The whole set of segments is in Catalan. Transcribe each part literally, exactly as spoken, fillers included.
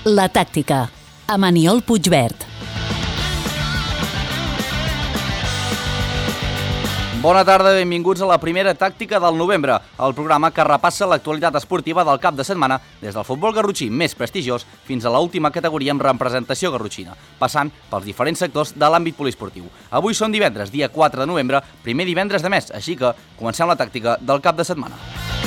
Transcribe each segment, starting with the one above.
La tàctica, amb Aniol Puigvert. Bona tarda, benvinguts a la primera tàctica del novembre, el programa que repassa l'actualitat esportiva del cap de setmana des del futbol garrotxí més prestigiós fins a l'última categoria amb representació garrotxina, passant pels diferents sectors de l'àmbit poliesportiu. Avui són divendres, dia quatre de novembre, primer divendres de mes, així que comencem la tàctica del cap de setmana.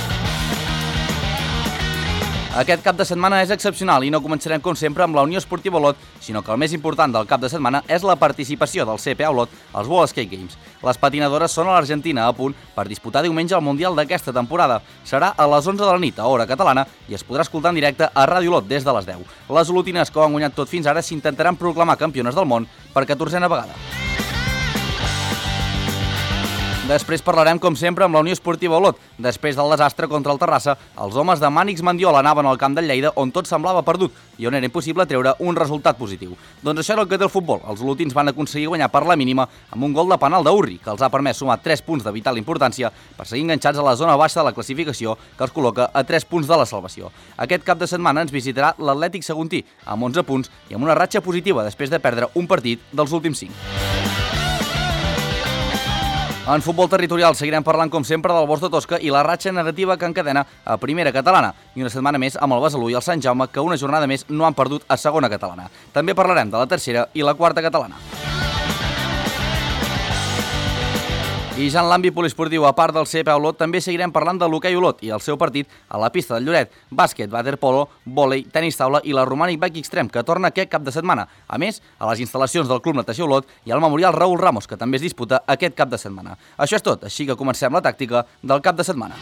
Aquest cap de setmana és excepcional i no començarem com sempre amb la Unió Esportiva Olot, sinó que el més important del cap de setmana és la participació del C P A Olot als World Skate Games. Les patinadores són a l'Argentina a punt per disputar diumenge el Mundial d'aquesta temporada. Serà a les onze de la nit, a hora catalana, i es podrà escoltar en directe a Ràdio Olot des de les deu. Les olotines que ho han guanyat tot fins ara s'intentaran proclamar campiones del món per catorzena vegada. Després parlarem, com sempre, amb la Unió Esportiva Olot. Després del desastre contra el Terrassa, els homes de Mànix Mandiola anaven al camp del Lleida on tot semblava perdut i on era impossible treure un resultat positiu. Doncs això era el que té el futbol. Els olotins van aconseguir guanyar per la mínima amb un gol de penal d'Urri, que els ha permès sumar tres punts de vital importància per seguir enganxats a la zona baixa de la classificació, que els col·loca a tres punts de la salvació. Aquest cap de setmana ens visitarà l'Atlètic Saguntí, amb onze punts i amb una ratxa positiva després de perdre un partit dels últims cinc. En futbol territorial seguirem parlant, com sempre, del Bosc de Tosca i la ratxa negativa que encadena a primera catalana, i una setmana més amb el Besalú i el Sant Jaume, que una jornada més no han perdut a segona catalana. També parlarem de la tercera i la quarta catalana. I ja en l'àmbit poliesportiu, a part del C P A Olot, també seguirem parlant de l'hoquei Olot i el seu partit a la pista del Lloret, bàsquet, waterpolo, vòlei, tenis taula i la Romànic Bike Extreme, que torna aquest cap de setmana. A més, a les instal·lacions del Club Natació Olot i al Memorial Raúl Ramos, que també es disputa aquest cap de setmana. Això és tot, així que comencem la tàctica del cap de setmana.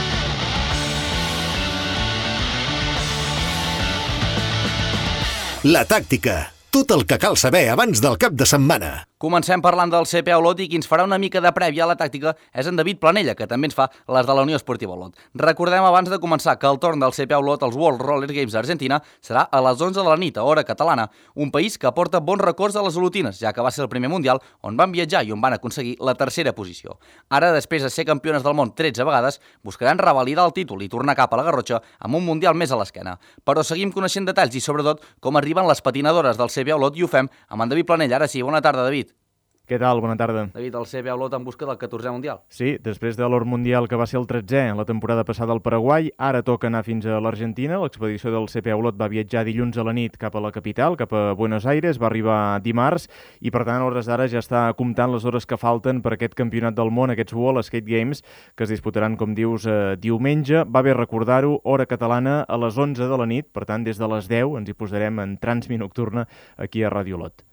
La tàctica. Tot el que cal saber abans del cap de setmana. Comencem parlant del C P A Olot i qui ens farà una mica de prèvia a la tàctica és en David Planella, que també ens fa les de la Unió Esportiva Olot. Recordem abans de començar que el torn del C P A Olot als World Roller Games d'Argentina serà a les onze de la nit, a hora catalana, un país que aporta bons records a les olotines, ja que va ser el primer mundial on van viatjar i on van aconseguir la tercera posició. Ara, després de ser campiones del món tretze vegades, buscaran revalidar el títol i tornar cap a la Garrotxa amb un mundial més a l'esquena. Però seguim coneixent detalls i, sobretot, com arriben les patinadores del C P A Olot i ho fem amb en David Planella. Ara sí, bona tarda, David. Què tal? Bona tarda. David, el C P A Olot en busca del catorzè mundial. Sí, després de l'or mundial que va ser el tretzè la temporada passada al Paraguai, ara toca anar fins a l'Argentina. L'expedició del C P A Olot va viatjar dilluns a la nit cap a la capital, cap a Buenos Aires, va arribar dimarts i, per tant, a hores d'ara ja està comptant les hores que falten per aquest campionat del món, aquests World Skate Games, que es disputaran, com dius, eh, diumenge. Va bé recordar-ho, hora catalana a les onze de la nit, per tant, des de les deu ens hi posarem en Transmi Nocturna aquí a Ràdio Olot.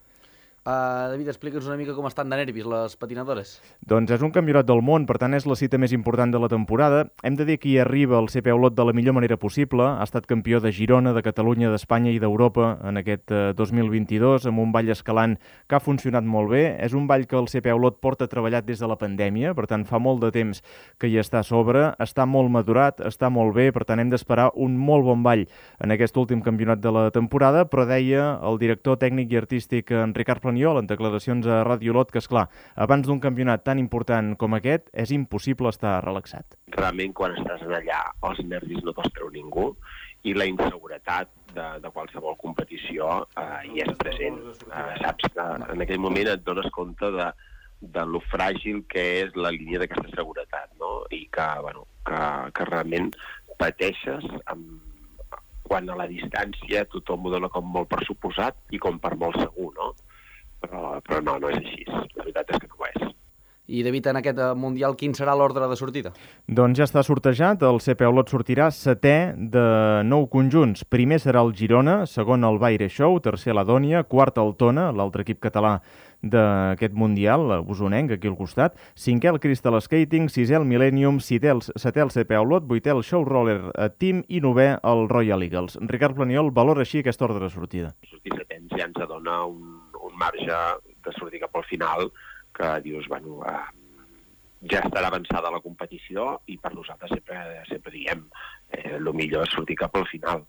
Uh, David, explica'ns una mica com estan de nervis les patinadores. Doncs és un campionat del món, per tant és la cita més important de la temporada. Hem de dir que hi arriba el C P A Olot de la millor manera possible. Ha estat campió de Girona, de Catalunya, d'Espanya i d'Europa en aquest eh, dos mil vint-i-dos, amb un ball escalant que ha funcionat molt bé. És un ball que el C P A Olot porta treballat des de la pandèmia, per tant fa molt de temps que hi està a sobre, està molt madurat, està molt bé, per tant hem d'esperar un molt bon ball en aquest últim campionat de la temporada, però deia el director tècnic i artístic en Ricard Planiol en declaracions a Ràdio Olot que, esclar, abans d'un campionat tan important com aquest és impossible estar relaxat. Realment, quan estàs allà, els nervis no te'ls treu ningú i la inseguretat de, de qualsevol competició eh, hi és present. Eh, saps que en aquell moment et dones compte de, de lo fràgil que és la línia d'aquesta seguretat, no? I que, bueno, que, que realment pateixes amb, quan a la distància tothom ho dona com molt per suposat i com per molt segur, no? Però, però no, no és així. La veritat és que no ho és. I, David, en aquest Mundial, quin serà l'ordre de sortida? Doncs ja està sortejat. El C P A Olot sortirà setè de nou conjunts. Primer serà el Girona, segon el Baire Show, tercer la Dònia, quart el Tona, l'altre equip català d'aquest Mundial, usonenc, aquí al costat, cinquè el Crystal Skating, sisè el Millennium, setè el, setè el C P A Olot, vuitè el Show Roller Team i novè el Royal Eagles. Ricard Planiol valora així aquest ordre de sortida. Sortir setents ja ens dona un, un marge de sortir cap al final que dius, bueno, eh, ja estarà avançada la competició i per nosaltres sempre, sempre diem eh, el millor és sortir cap al final.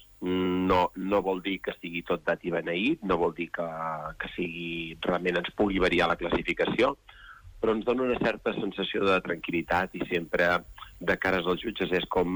No, no vol dir que estigui tot dat i beneït, no vol dir que, que sigui, realment ens pugui variar la classificació, però ens dona una certa sensació de tranquil·litat i sempre de cares als jutges és com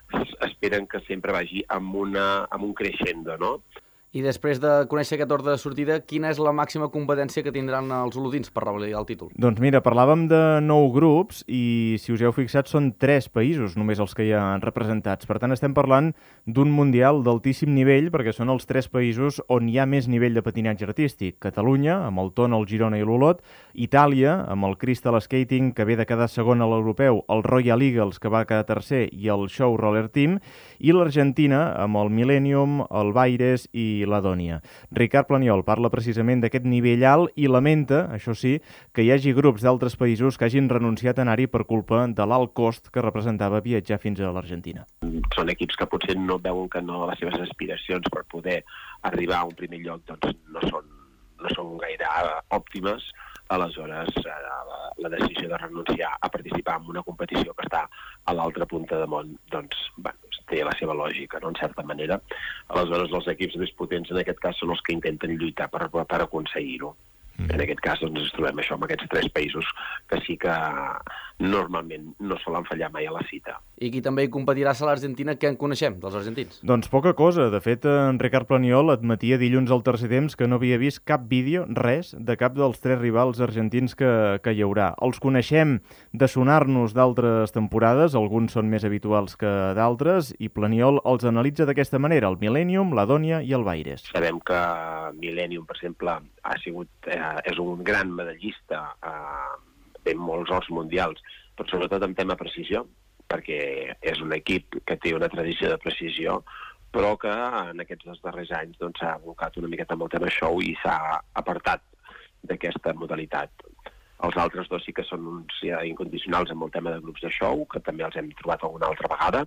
esperen que sempre vagi amb, una, amb un crescendo, no? I després de conèixer aquest ordre de sortida, quina és la màxima competència que tindran els olotins per revalidar el títol? Doncs mira, parlàvem de nou grups i, si us heu fixat, són tres països només els que hi ha representats. Per tant, estem parlant d'un mundial d'altíssim nivell perquè són els tres països on hi ha més nivell de patinatge artístic. Catalunya, amb el Ton, el Girona i l'Olot, Itàlia, amb el Crystal Skating, que ve de quedar segon a l'europeu, el Royal Eagles, que va quedar tercer, i el Show Roller Team, i l'Argentina, amb el Millennium, el Baires i la Dònia. Ricard Planiol parla precisament d'aquest nivell alt i lamenta, això sí, que hi hagi grups d'altres països que hagin renunciat a anar-hi per culpa de l'alt cost que representava viatjar fins a l'Argentina. Són equips que potser no veuen que no les seves aspiracions per poder arribar a un primer lloc doncs no són, no són gaire òptimes. Aleshores, la, la decisió de renunciar a participar en una competició que està a l'altra punta del món, doncs, bueno, té la seva lògica, no?, en certa manera. Aleshores, els equips més potents, en aquest cas, són els que intenten lluitar per, per aconseguir-ho. Mm. En aquest cas, doncs, ens trobem això amb aquests tres països que sí que normalment no solen fallar mai a la cita. I qui també hi competirà serà l'Argentina. Què en coneixem dels argentins? Doncs poca cosa. De fet, en Ricard Planiol admetia dilluns al Tercer Temps que no havia vist cap vídeo, res, de cap dels tres rivals argentins que, que hi haurà. Els coneixem de sonar-nos d'altres temporades, alguns són més habituals que d'altres, i Planiol els analitza d'aquesta manera, el Millennium, la Dònia i el Baires. Sabem que Millennium, per exemple, ha sigut, eh, és un gran medallista, eh, té molts ors mundials, però sobretot en tema precisió, perquè és un equip que té una tradició de precisió, però que en aquests dos darrers anys doncs, s'ha abocat una miqueta amb el tema show i s'ha apartat d'aquesta modalitat. Els altres dos sí que són uns ja incondicionals amb el tema de grups de show, que també els hem trobat alguna altra vegada,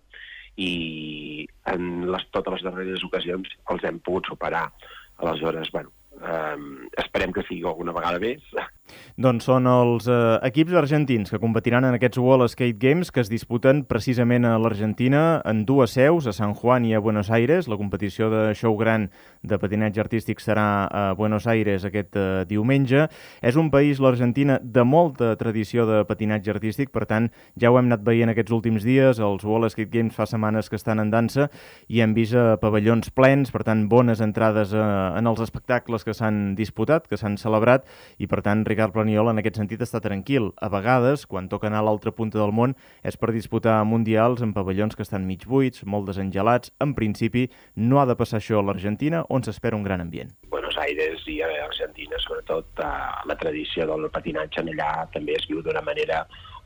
i en les, totes les darreres ocasions els hem pogut superar. Aleshores, bueno, Um, esperem que sigui alguna vegada més. Doncs són els eh, equips argentins que competiran en aquests World Skate Games que es disputen precisament a l'Argentina en dues seus, a San Juan i a Buenos Aires. La competició de show gran de patinatge artístic serà a Buenos Aires aquest eh, diumenge. És un país, l'Argentina, de molta tradició de patinatge artístic, per tant, ja ho hem anat veient aquests últims dies. Els World Skate Games fa setmanes que estan en dansa i hem vist eh, pavellons plens, per tant, bones entrades eh, en els espectacles que s'han disputat, que s'han celebrat, i per tant Ricard Planiol en aquest sentit està tranquil. A vegades, quan toca anar a l'altra punta del món, és per disputar mundials en pavellons que estan mig buits, molt desengelats. En principi, no ha de passar això a l'Argentina, on s'espera un gran ambient. Buenos Aires i a Argentina, sobretot, la tradició del patinatge en allà també es viu d'una manera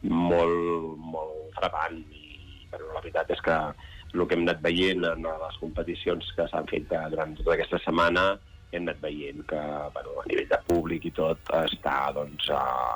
molt, molt frapant, i però la veritat és que el que hem anat veient en les competicions que s'han fet durant tota aquesta setmana, hem anat veient que, bueno, a nivell de públic i tot, està, doncs,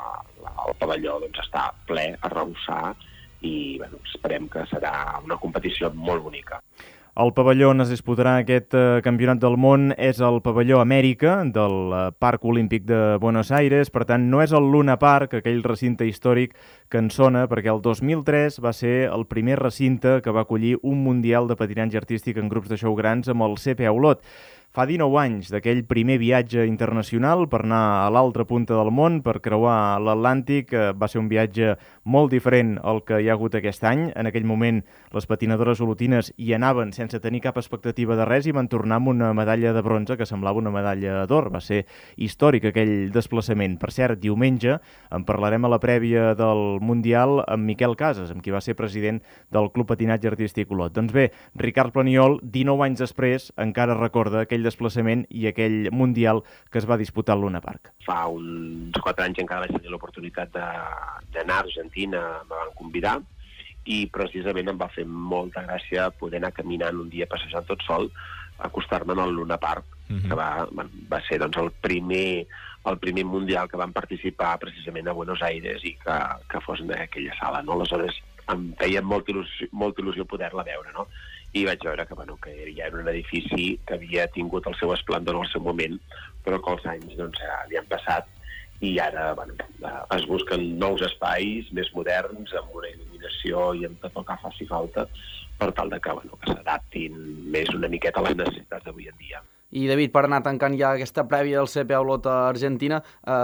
el pavelló doncs, està ple a rebossar i, bueno, esperem que serà una competició molt bonica. El pavelló on es disputarà aquest eh, campionat del món és el pavelló Amèrica del eh, Parc Olímpic de Buenos Aires. Per tant, no és el Luna Park, aquell recinte històric que en sona, perquè el dos mil tres va ser el primer recinte que va acollir un mundial de patinatge artístic en grups de show grans amb el C P A Olot. Fa dinou anys d'aquell primer viatge internacional per anar a l'altra punta del món, per creuar l'Atlàntic. Va ser un viatge molt diferent al que hi ha hagut aquest any. En aquell moment les patinadores olotines hi anaven sense tenir cap expectativa de res i van tornar amb una medalla de bronze que semblava una medalla d'or. Va ser històric aquell desplaçament. Per cert, diumenge en parlarem a la prèvia del Mundial amb Miquel Casas, amb qui va ser president del Club Patinatge Artístic Olot. Doncs bé, Ricard Planiol, dinou anys després, encara recorda aquell desplaçament i aquell Mundial que es va disputar al Luna Park. Fa uns quatre anys encara vaig tenir l'oportunitat d'anar a Argentina, me van convidar, i precisament em va fer molta gràcia poder anar caminant un dia passejant tot sol, acostar-me al Luna Park, uh-huh. que va, va ser doncs, el, primer, el primer Mundial que van participar precisament a Buenos Aires i que, que fos en aquella sala. No? Aleshores em feia molta il·lusió, molta il·lusió poder-la veure, no? I vaig veure que, bueno, que ja era un edifici que havia tingut el seu esplendor en el seu moment, però que els anys doncs, li han passat i ara, bueno, es busquen nous espais més moderns, amb una il·luminació i amb tot el que faci falta, per tal de que, bueno, que s'adaptin més una miqueta a les necessitats d'avui en dia. I, David, per anar tancant ja aquesta prèvia del C P A Olot a Argentina, eh,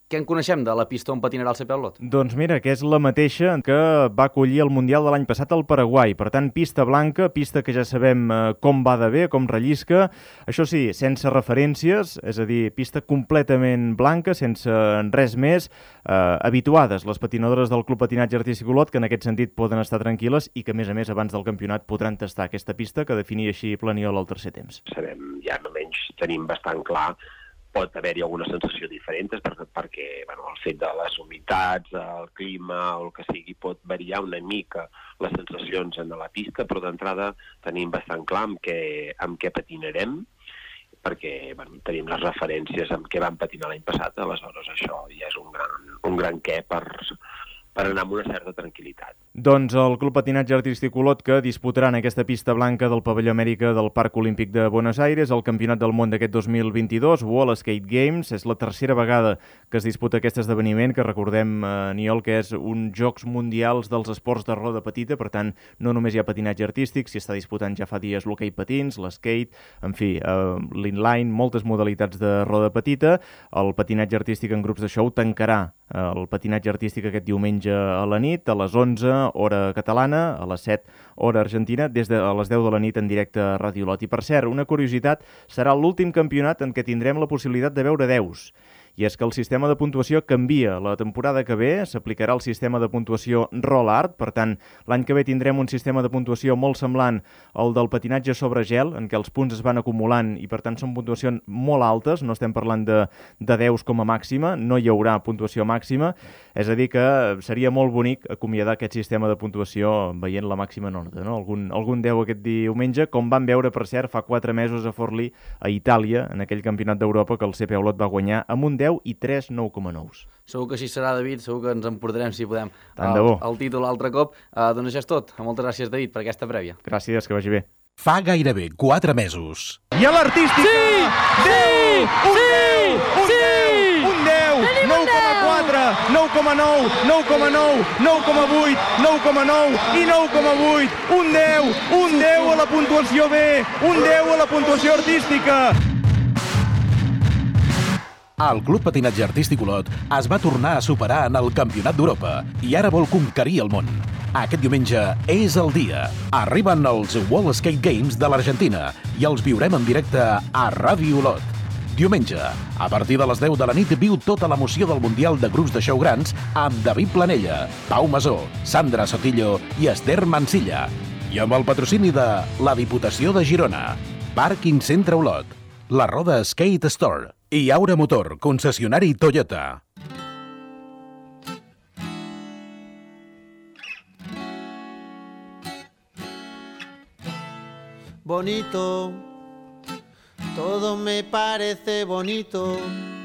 Què en coneixem de la pista on patinarà el C P A Olot? Doncs mira, que és la mateixa que va acollir el Mundial de l'any passat al Paraguai. Per tant, pista blanca, pista que ja sabem eh, com va de bé, com rellisca. Això sí, sense referències, és a dir, pista completament blanca, sense res més. Eh, habituades les patinadores del Club Patinatge Artístic Olot, que en aquest sentit poden estar tranquil·les i que, a més a més, abans del campionat podran tastar aquesta pista que definia així Planiol al tercer temps. Sabem, ja almenys tenim bastant clar, pot haver-hi alguna sensació diferent perquè, perquè bueno, el fet de les humitats, el clima o el que sigui pot variar una mica les sensacions en la pista, però d'entrada tenim bastant clar amb què, amb què patinarem, perquè bueno, tenim les referències amb què vam patinar l'any passat, aleshores això ja és un gran, un gran què per, per anar amb una certa tranquil·litat. Doncs el Club Patinatge Artístic Olot, que disputarà en aquesta pista blanca del Pavelló Amèrica del Parc Olímpic de Buenos Aires el Campionat del Món d'aquest dos mil vint-i-dos, World Skate Games. És la tercera vegada que es disputa aquest esdeveniment, que recordem, eh, Niol, que és un Jocs Mundials dels esports de roda petita, per tant, no només hi ha patinatge artístic, s'hi està disputant ja fa dies l'hoquei patins, l'skate, en fi, eh, l'inline, moltes modalitats de roda petita. El patinatge artístic en grups de show tancarà eh, el patinatge artístic aquest diumenge a la nit, a les onze, hora catalana, a les set, hora argentina, des de les deu de la nit en directe a Ràdio Olot. I per cert, una curiositat, serà l'últim campionat en què tindrem la possibilitat de veure deus. I és que el sistema de puntuació canvia. La temporada que ve s'aplicarà el sistema de puntuació Roll Art, per tant, l'any que ve tindrem un sistema de puntuació molt semblant al del patinatge sobre gel, en què els punts es van acumulant i, per tant, són puntuacions molt altes, no estem parlant de, de deus com a màxima, no hi haurà puntuació màxima, és a dir que seria molt bonic acomiadar aquest sistema de puntuació veient la màxima nota, no? Algun, algun deu aquest diumenge, com vam veure, per cert, fa quatre mesos a Forlì, a Itàlia, en aquell campionat d'Europa que el C P A Olot va guanyar amb un deu i tres nou coma nou. Segur que així serà, David, segur que ens emportarem, si podem, Tant de el, bo. el títol altre cop. Uh, doncs això és tot. Moltes gràcies, David, per aquesta prèvia. Gràcies, que vagi bé. Fa gairebé quatre mesos. I a l'artística! Sí! deu! Sí! Un deu! Un deu! nou coma quatre, nou coma nou, nou coma nou, nou coma vuit, nou coma nou i nou coma vuit. Un deu! Un deu a la puntuació B! Un deu a la puntuació artística! El Club Patinatge Artístic Olot es va tornar a superar en el Campionat d'Europa i ara vol conquerir el món. Aquest diumenge és el dia. Arriben els World Skate Games de l'Argentina i els viurem en directe a Ràdio Olot. Diumenge, a partir de les deu de la nit, viu tota l'emoció del Mundial de Grups de Show Grans amb David Planella, Pau Masó, Sandra Sotillo i Esther Mansilla. I amb el patrocini de la Diputació de Girona, Parking Centre Olot, la Roda Skate Store i Aura Motor, concessionari Toyota. Bonito, todo me parece bonito.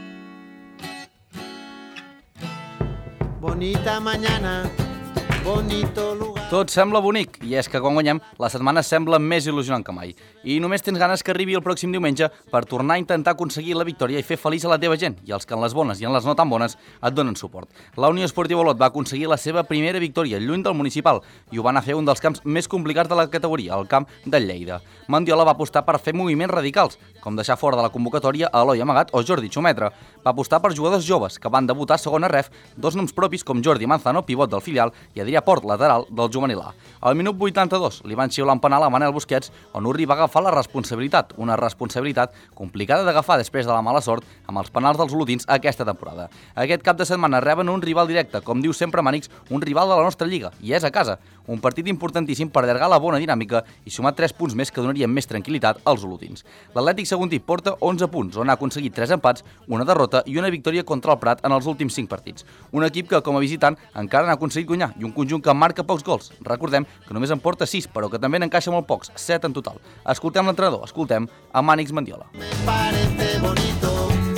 Bonita mañana, bonito lugar. Tot sembla bonic, i és que quan guanyem, la setmana sembla més il·lusionant que mai. I només tens ganes que arribi el pròxim diumenge per tornar a intentar aconseguir la victòria i fer feliç a la teva gent, i els que en les bones i en les no tan bones et donen suport. La Unió Esportiva Olot va aconseguir la seva primera victòria lluny del municipal i ho van a fer un dels camps més complicats de la categoria, el camp del Lleida. Mandiola va apostar per fer moviments radicals, com deixar fora de la convocatòria Eloi Amagat o Jordi Xumetra. Va apostar per jugadors joves que van debutar a segona ref, dos noms propis com Jordi Manzano, pivot del filial, i Adrià Port, lateral del juvenil A. Al minut vuitanta-dos li van xiular un penal a Manel Busquets, on Urri va agafar la responsabilitat, una responsabilitat complicada d'agafar després de la mala sort amb els penals dels olotins aquesta temporada. Aquest cap de setmana reben un rival directe, com diu sempre Mànix, un rival de la nostra lliga, i és a casa. Un partit importantíssim per allargar la bona dinàmica i sumar tres punts més que donarien més tranquil·litat als olotins. L'Atlètic Saguntí porta onze punts, on ha aconseguit tres empats, una derrota i una victòria contra el Prat en els últims cinc partits. Un equip que, com a visitant, encara n'ha aconseguit guanyar, i un conjunt que marca pocs gols. Recordem que només en porta sis, però que també n'encaixa molt pocs, set en total. Escoltem l'entrenador, escoltem a Mànix Mandiola. Me parece bonito.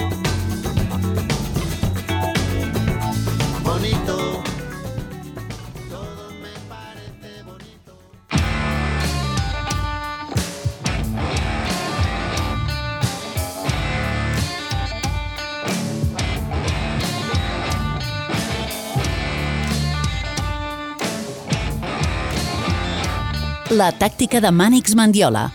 Bonito. Todo me parece bonito. La tàctica de Mànix Mandiola.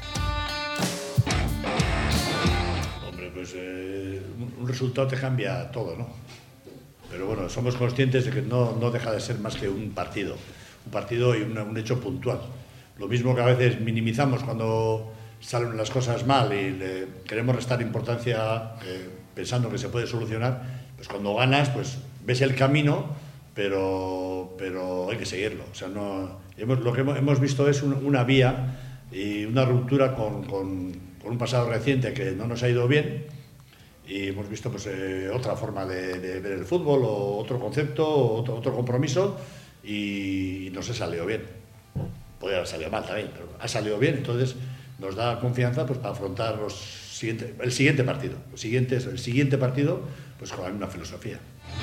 Hombre, pues eh, un resultado te cambia todo, ¿no? pero bueno, somos conscientes de que no, no deja de ser más que un partido, un partido y una, un hecho puntual. Lo mismo que a veces minimizamos cuando salen las cosas mal y le queremos restar importancia eh, pensando que se puede solucionar, pues cuando ganas, pues ves el camino, pero, pero hay que seguirlo. O sea, no, hemos, lo que hemos, hemos visto es un, una vía y una ruptura con, con, con un pasado reciente que no nos ha ido bien, y hemos visto pues eh, otra forma de, de ver el fútbol, o otro concepto, o otro, otro compromiso, y, y nos ha salido bien. Puede haber salido mal también, pero ha salido bien, entonces nos da confianza pues para afrontar los siguiente, el siguiente partido. Los siguientes, el siguiente partido pues con la misma filosofía.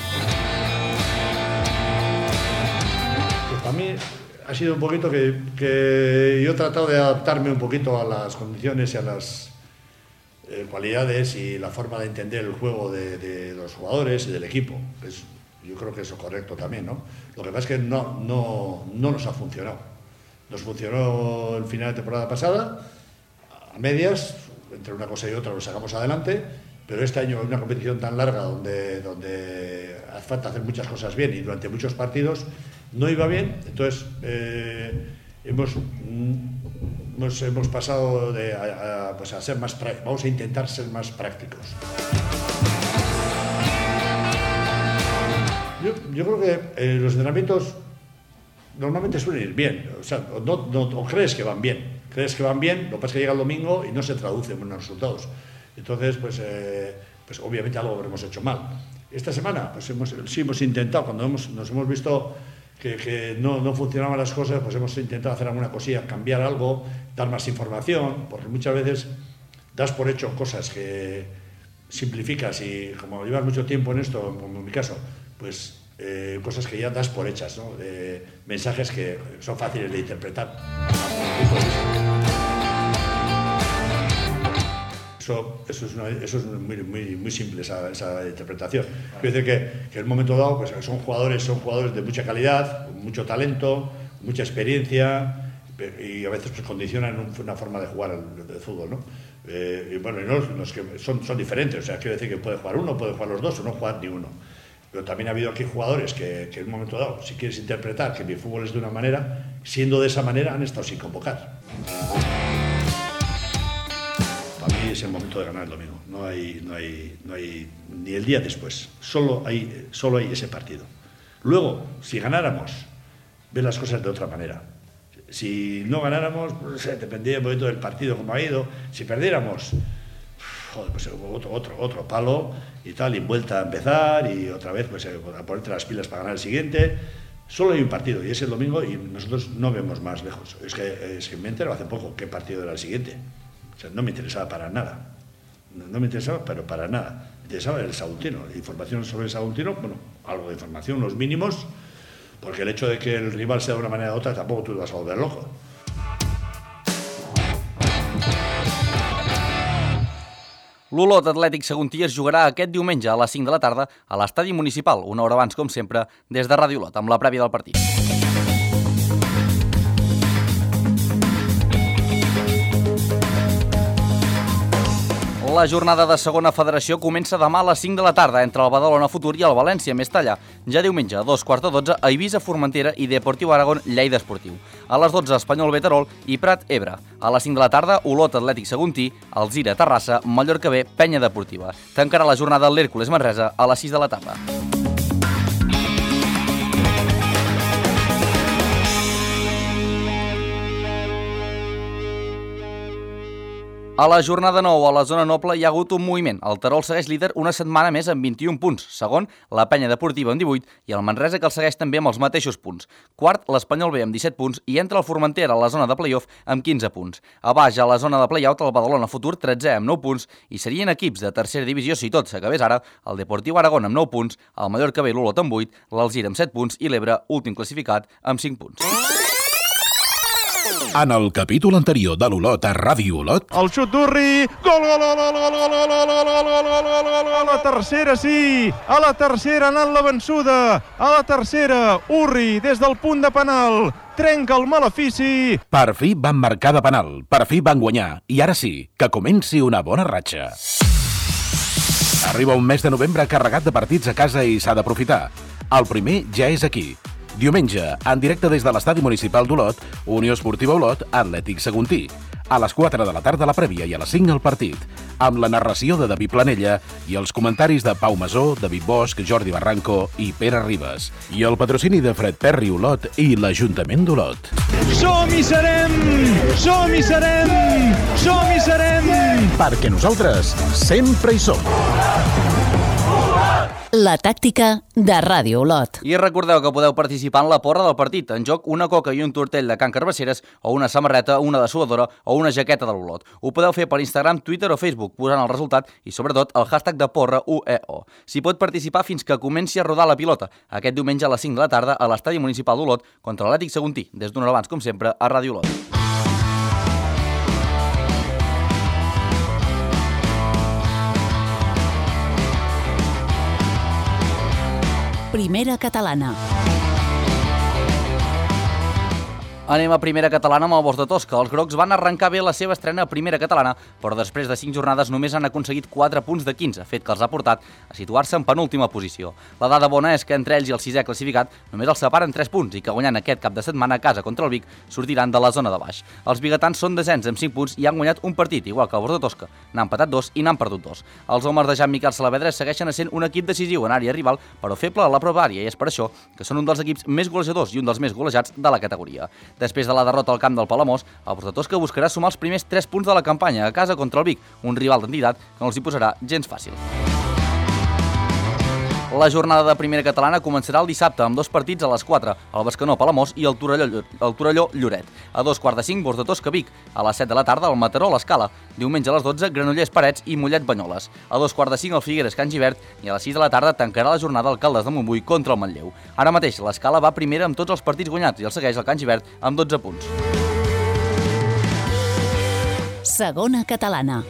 Pues para mí ha sido un poquito que, que yo he tratado de adaptarme un poquito a las condiciones y a las eh, cualidades y la forma de entender el juego de, de los jugadores y del equipo. Es, yo creo que eso es correcto también, ¿no? Lo que pasa es que no, no, no nos ha funcionado. Nos funcionó el final de temporada pasada, a medias, entre una cosa y otra lo sacamos adelante, pero este año es una competición tan larga donde, donde hace falta hacer muchas cosas bien y durante muchos partidos no iba bien, entonces eh, hemos, hemos, hemos pasado de, a, a, pues a ser más prácticos, vamos a intentar ser más prácticos. Yo, yo creo que eh, los entrenamientos normalmente suelen ir bien, o sea, no, no, o crees que van bien, crees que van bien, lo que pasa es que llega el domingo y no se traduce en buenos resultados. Entonces, pues, eh, pues obviamente algo habremos hecho mal. Esta semana, pues hemos, sí hemos intentado, cuando hemos, nos hemos visto que, que no, no funcionaban las cosas, pues hemos intentado hacer alguna cosilla, cambiar algo, dar más información, porque muchas veces das por hecho cosas que simplificas y como llevas mucho tiempo en esto, como en mi caso, pues Eh, cosas que ya das por hechas, ¿no? Eh, mensajes que son fáciles de interpretar. Eso, eso, es, una, eso es muy, muy, muy simple, esa, esa interpretación. Quiero decir que, que en un momento dado pues, son, jugadores, son jugadores de mucha calidad, con mucho talento, mucha experiencia, y a veces pues, condicionan una forma de jugar el, el fútbol, ¿no? Eh, y bueno, y los, los que son, son diferentes, o sea, quiero decir que puede jugar uno, puede jugar los dos o no jugar ni uno. Pero también ha habido aquí jugadores que, que en un momento dado, si quieres interpretar que mi fútbol es de una manera, siendo de esa manera, han estado sin convocar. Para mí es el momento de ganar el domingo. No hay, no hay, no hay ni el día después. Solo hay, solo hay ese partido. Luego, si ganáramos, ves las cosas de otra manera. Si no ganáramos, pues, dependía un poquito del partido como ha ido. Si perdiéramos, joder, pues otro, otro, otro palo y tal, y vuelta a empezar y otra vez pues a ponerte las pilas para ganar el siguiente. Solo hay un partido y es el domingo y nosotros no vemos más lejos. Es que, es que me entero hace poco qué partido era el siguiente. O sea, no me interesaba para nada. No, no me interesaba, pero para nada. Me interesaba el Saguntino. Información sobre el Saguntino, bueno, algo de información, los mínimos, porque el hecho de que el rival sea de una manera u otra tampoco tú te vas a volver loco. L'Olot Atlètic Saguntí es jugarà aquest diumenge a les cinc de la tarda a l'estadi municipal, una hora abans, com sempre, des de Ràdio Olot, amb la prèvia del partit. La jornada de segona federació comença demà a les cinc de la tarda entre el Badalona Futur i el València Mestalla. Ja diumenge, a dos quarts de dotze, a Eivissa Formentera i Deportiu Aragón Lleida Esportiu. A les dotze, Espanyol Beterol i Prat Ebre. A les cinc de la tarda, Olot Atlètic Saguntí, Alzira Terrassa, Mallorca B, Penya Deportiva. Tancarà la jornada l'Hèrcules Manresa a les sis de la tarda. A la jornada nou, a la zona noble, hi ha hagut un moviment. El Terol segueix líder una setmana més amb vint-i-un punts. Segon, la Penya Deportiva amb divuit i el Manresa, que el segueix també amb els mateixos punts. Quart, l'Espanyol B amb disset punts i entra el Formentera a la zona de play-off amb quinze punts. A baix, a la zona de play-out, el Badalona Futur, tretzè amb nou punts i serien equips de tercera divisió si tot s'acabés ara, el Deportiu Aragón amb nou punts, el Mallorca B i l'Olot amb vuit, l'Alzira amb set punts i l'Ebre, últim classificat, amb cinc punts. En el capítol anterior de l'Olot a Ràdio Olot... El xut d'Urri... Gol, gol, gol, gol, gol, gol, gol, gol, gol, gol, gol, gol, a la tercera, sí! A la tercera ha anat la vençuda! A la tercera, Urri, des del punt de penal, trenca el malefici! Per fi van marcar de penal, per fi van guanyar, i ara sí, que comenci una bona ratxa. Arriba un mes de novembre carregat de partits a casa i s'ha d'aprofitar. El primer ja és aquí. Diumenge, en directe des de l'estadi municipal d'Olot, Unió Esportiva Olot, Atlètic Saguntí. A les quatre de la tarda la prèvia i a les cinc el partit, amb la narració de David Planella i els comentaris de Pau Masó, David Bosch, Jordi Barranco i Pere Ribas. I el patrocini de Fred Perry Olot i l'Ajuntament d'Olot. Som i serem! Som i serem! Som i serem! Perquè nosaltres sempre hi som. La tàctica de Ràdio Olot. I recordeu que podeu participar en la porra del partit. En joc una coca i un tortell de Can Carbasseres o una samarreta, una dessuadora o una jaqueta de l'Olot. Ho podeu fer per Instagram, Twitter o Facebook posant el resultat i sobretot el hashtag de porra U E O. S'hi pot participar fins que comenci a rodar la pilota. Aquest diumenge a les cinc de la tarda a l'estadi municipal d'Olot contra l'Atlètic Saguntí. Des d'una hora abans, com sempre, a Ràdio Olot. Primera catalana. Anem a Primera Catalana amb el Bosc de Tosca. Els grocs van arrencar bé la seva estrena a Primera Catalana, però després de cinc jornades només han aconseguit quatre punts de quinze, fet que els ha portat a situar-se en penúltima posició. La dada bona és que entre ells i el sisè classificat només els separen tres punts i que guanyant aquest cap de setmana a casa contra el Vic sortiran de la zona de baix. Els biguetans són desens amb cinc punts i han guanyat un partit, igual que el Bosc de Tosca. N'han empatat dos i n'han perdut dos. Els homes de Jean-Miquel Salavedra segueixen sent un equip decisiu en àrea rival, però feble a la prova àrea, i és per això que són un dels equips més golejadors i un dels més golejats de la categoria. Després de la derrota al camp del Palamós, el Bosc de Tosca buscarà sumar els primers tres punts de la campanya a casa contra el Vic, un rival d'entitat que no els hi posarà gens fàcil. La jornada de Primera Catalana començarà el dissabte amb dos partits a les quatre, el Bescanó Palamós i el Torelló, el Torelló Lloret. A dos quarts de cinc, Bosc de Tosca Vic. A les set de la tarda, el Mataró l'Escala. Diumenge a les dotze, Granollers Parets i Mollet Banyoles. A dos quarts de cinc, el Figueres Can Givert i a les sis de la tarda tancarà la jornada el Caldes de Montbui contra el Manlleu. Ara mateix, l'Escala va primera amb tots els partits guanyats i el segueix el Can Givert amb dotze punts. Segona catalana.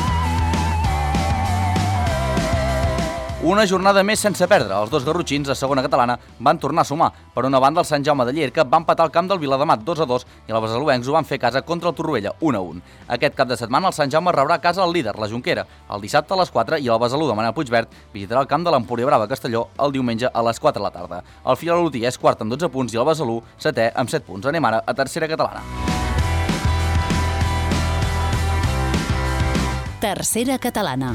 Una jornada més sense perdre. Els dos garrotxins de segona catalana van tornar a sumar. Per una banda, el Sant Jaume de Llierca va empatar el camp del Viladamat dos a dos i els besaluencs ho van fer a casa contra el Torroella un a un. Aquest cap de setmana el Sant Jaume rebrà a casa el líder, la Jonquera, el dissabte a les quatre i el Besalú de Manel Puigverd visitarà el camp de l'Empúria Brava Castelló el diumenge a les quatre de la tarda. El Filalutí és quart amb dotze punts i el Besalú setè amb set punts. Anem ara a tercera catalana. Tercera catalana.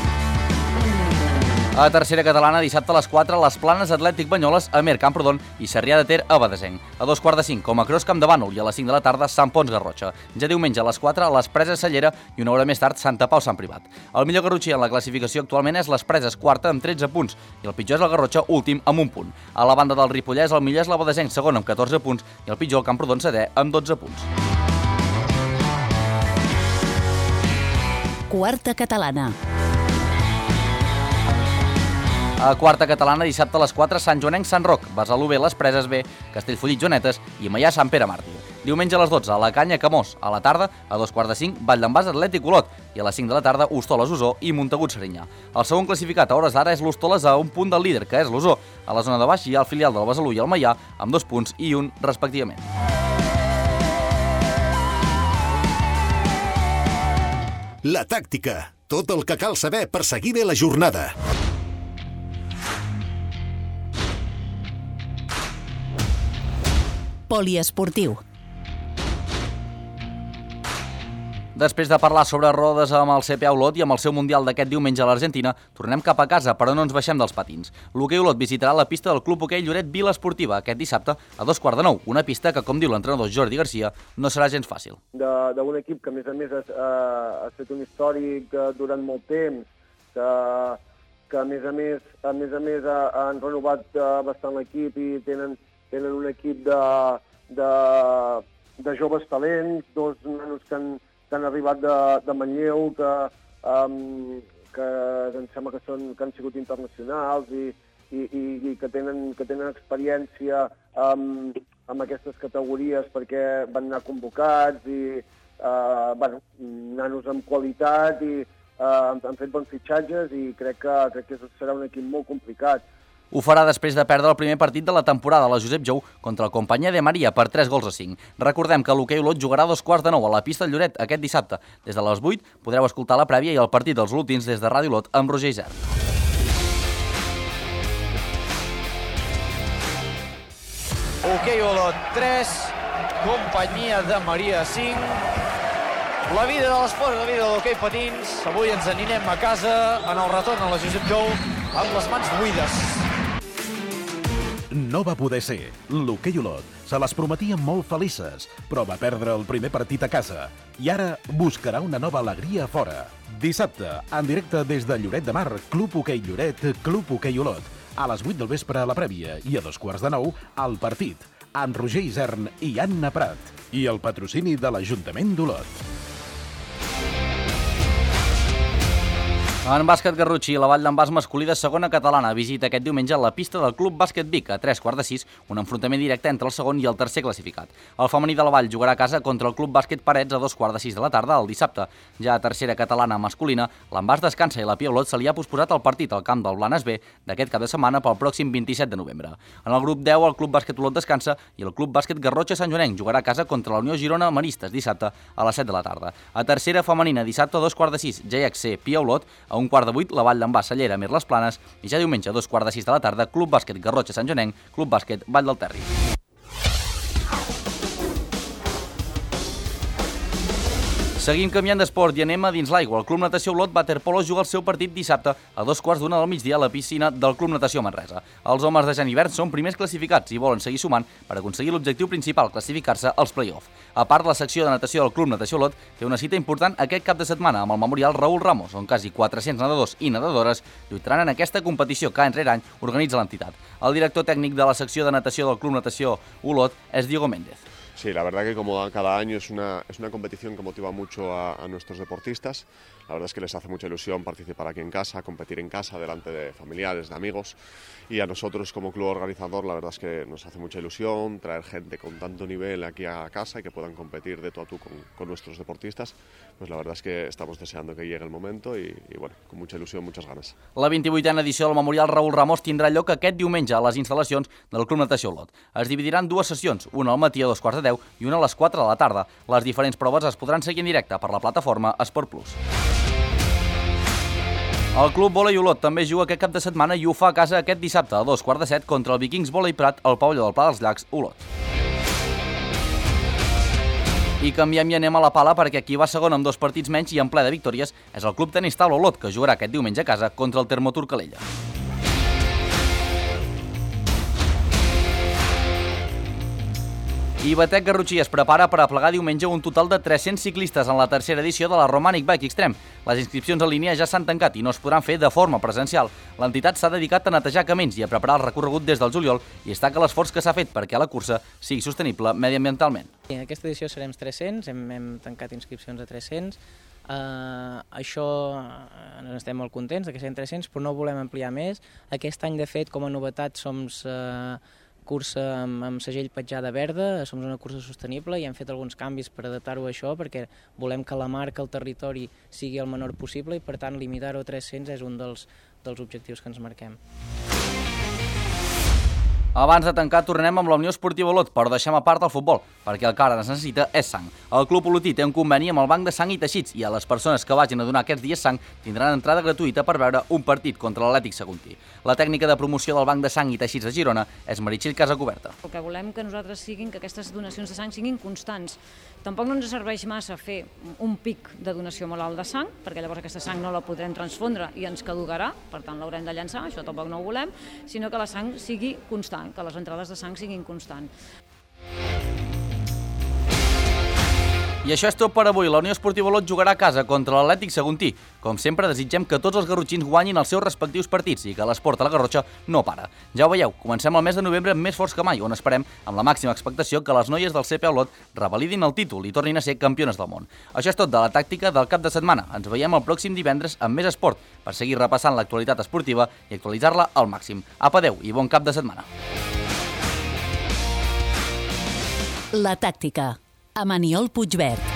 A tercera catalana, dissabte a les quatre, les Planes Atlètic Banyoles, Amer Camprodon i Sarrià de Ter a Badesenc. A dos quarts de cinc, com a Cros Camp de Bànol i a les cinc de la tarda, Sant Pons Garrotxa. Ja diumenge a les quatre, les Preses Cellera i una hora més tard, Santa Pau Sant Privat. El millor garrotxí en la classificació actualment és les Preses, quarta amb tretze punts i el pitjor és el Garrotxa, últim amb un punt. A la banda del Ripollès, el millor és la Badesenc, segon amb catorze punts i el pitjor el Camprodon setè amb dotze punts. Quarta catalana. A quarta catalana, dissabte a les quatre, Sant Joanenc, Sant Roc, Besalú B, Les Preses B, Castellfollit, Joanetes i Maià, Sant Pere Màrtir. Diumenge a les dotze, a la Canya, Camós. A la tarda, a dos quarts de cinc, Vall d'en Bas, Atlètic Olot. I a les cinc de la tarda, Hostoles, Osó i Montagut, Serinyà. El segon classificat a hores d'ara és l'Hostoles a un punt del líder, que és l'Osó. A la zona de baix hi ha el filial del Besalú i el Maià, amb dos punts i un, respectivament. La tàctica. Tot el que cal saber per seguir bé la jornada. Poliesportiu. Després de parlar sobre rodes amb el C P A Olot i amb el seu Mundial d'aquest diumenge a l'Argentina, tornem cap a casa, però no ens baixem dels patins. L'Hoquei Olot visitarà la pista del Club Hoquei Lloret Vila Esportiva aquest dissabte a dos quarts de nou, una pista que, com diu l'entrenador Jordi Garcia, no serà gens fàcil. D'un equip que, a més a més, ha, ha fet un històric durant molt temps, que, que a més a més, a més, a més ha, han renovat bastant l'equip i tenen, tenen un equip de, de, de joves talents, dos nanos que han que han arribat de, de Manlleu, que, um, que em sembla que, són, que han sigut internacionals i, i, i que, tenen, que tenen experiència um, amb aquestes categories perquè van anar convocats i uh, bueno, nanos amb qualitat i uh, han, han fet bons fitxatges i crec que, crec que serà un equip molt complicat. Ho farà després de perdre el primer partit de la temporada a la Josep Jou contra el Companyia de Maria per tres gols a cinc. Recordem que l'hoquei Olot jugarà a dos quarts de nou a la pista del Lloret aquest dissabte. Des de les vuit podreu escoltar la prèvia i el partit dels olotins des de Ràdio Olot amb Roger Isern. Hoquei Olot tres, Companyia de Maria cinc. La vida de l'esport, la vida de l'hoquei patins. Avui ens anirem a casa en el retorn a la Josep Jou amb les mans buides. No va poder ser. L'hoquei Olot se les prometia molt felices, però va perdre el primer partit a casa i ara buscarà una nova alegria a fora. Dissabte, en directe des de Lloret de Mar, Club Hoquei Lloret, Club Hoquei Olot. A les vuit del vespre a la prèvia i a dos quarts de nou al partit, amb Roger Isern i Anna Prat. I el patrocini de l'Ajuntament d'Olot. En bàsquet Garrotxí, la Vall d'en Bas masculí de segona catalana visita aquest diumenge la pista del Club Bàsquet Vic a tres quarts de sis, un enfrontament directe entre el segon i el tercer classificat. El femení de la Vall jugarà a casa contra el Club Bàsquet Parets a dos quarts de sis de la tarda el dissabte. Ja a tercera catalana masculina, l'en Bas descansa i la Pia Olot se li ha posposat el partit al camp del Blanes B d'aquest cap de setmana pel pròxim vint-i-set de novembre. En el grup deu, el Club Bàsquet Olot descansa i el Club Bàsquet Garrotxa Sant Joanenc jugarà a casa contra la Unió Girona Maristes dissabte a les set de la tarda. A tercera femenina, dissabte a dos quarts de sis, G X C Pia Olot, a un quart de vuit, la Vall d'en Bas Cellera Mir les Planes i ja diumenge a dos quarts de sis de la tarda, Club Bàsquet Garrotxa Sant Joanenc, Club Bàsquet Vall del Terri. Seguim canviant d'esport i anem a dins l'aigua. El Club Natació Olot Waterpolo juga el seu partit dissabte a dos quarts d'una del migdia a la piscina del Club Natació Manresa. Els homes de Jan Hivern són primers classificats i volen seguir sumant per aconseguir l'objectiu principal, classificar-se als play-off. A part, la secció de natació del Club Natació Olot té una cita important aquest cap de setmana amb el Memorial Raúl Ramos, on quasi quatre-cents nedadors i nedadores lluitaran en aquesta competició que any rere any organitza l'entitat. El director tècnic de la secció de natació del Club Natació Olot és Diego Méndez. Sí, la verdad que como cada año es una, es una competición que motiva mucho a, a nuestros deportistas. La verdad es que les hace mucha ilusión participar aquí en casa, competir en casa, delante de familiares, de amigos. Y a nosotros como club organizador la verdad es que nos hace mucha ilusión traer gente con tanto nivel aquí a casa y que puedan competir de tú a tú con, con nuestros deportistas. Pues la verdad es que estamos deseando que llegue el momento y, y bueno, con mucha ilusión, muchas ganas. La vint-i-vuitena edició del Memorial Raúl Ramos tindrà lloc aquest diumenge a les instal·lacions del Club Natació Olot. Es dividiran dues sessions, una al matí a dos quarts de deu i una a les quatre de la tarda. Les diferents proves es podran seguir en directe per la plataforma Esport Plus. El Club Vòlei Olot també juga aquest cap de setmana i ho fa a casa aquest dissabte a dos quarts de set contra el Vikings Vòlei Prat al pavelló del Pla dels Llacs, Olot. I canviem i anem a la pala perquè qui va segon amb dos partits menys i en ple de victòries és el Club Tenis Taula Olot, que jugarà aquest diumenge a casa contra el Termotur Calella. I Batec Garrotxí es prepara per aplegar diumenge un total de tres-cents ciclistes en la tercera edició de la Romanic Bike Extreme. Les inscripcions en línia ja s'han tancat i no es podran fer de forma presencial. L'entitat s'ha dedicat a netejar camins i a preparar el recorregut des del juliol i destaca l'esforç que s'ha fet perquè la cursa sigui sostenible mediambientalment. En aquesta edició serem tres-cents, hem, hem tancat inscripcions a tres-cents. Uh, això uh, estem molt contents que siguin tres-cents, però no volem ampliar més. Aquest any, de fet, com a novetat, som uh, cursa amb, amb segell petjada verda, som una cursa sostenible i hem fet alguns canvis per adaptar-ho a això perquè volem que la marca, el territori, sigui el menor possible i, per tant, limitar-ho a tres-cents és un dels, dels objectius que ens marquem. Abans de tancar, tornem amb la Unió Esportiva Olot, però deixem a part el futbol, perquè el que ara necessita és sang. El Club Olotí té un conveni amb el Banc de Sang i Teixits i a les persones que vagin a donar aquests dies sang tindran entrada gratuïta per veure un partit contra l'Atlètic Saguntí. La tècnica de promoció del Banc de Sang i Teixits de Girona és Meritxell Casacoberta. El que volem que nosaltres siguin que aquestes donacions de sang siguin constants. Tampoc no ens serveix massa fer un pic de donació molt alt de sang, perquè llavors aquesta sang no la podrem transfondre i ens caducarà, per tant l'haurem de llançar, això tampoc no ho volem, sinó que la sang sigui constant, que les entrades de sang siguin constants. I això és tot per avui. La Unió Esportiva Olot jugarà a casa contra l'Atlètic Saguntí. Com sempre, desitgem que tots els garrotxins guanyin els seus respectius partits i que l'esport a la Garrotxa no para. Ja ho veieu, comencem el mes de novembre més forts que mai, on esperem, amb la màxima expectació, que les noies del C P A Olot revalidin el títol i tornin a ser campiones del món. Això és tot de la tàctica del cap de setmana. Ens veiem el pròxim divendres amb més esport, per seguir repassant l'actualitat esportiva i actualitzar-la al màxim. Apa, adeu i bon cap de setmana. La tàctica, amb Aniol Puigvert.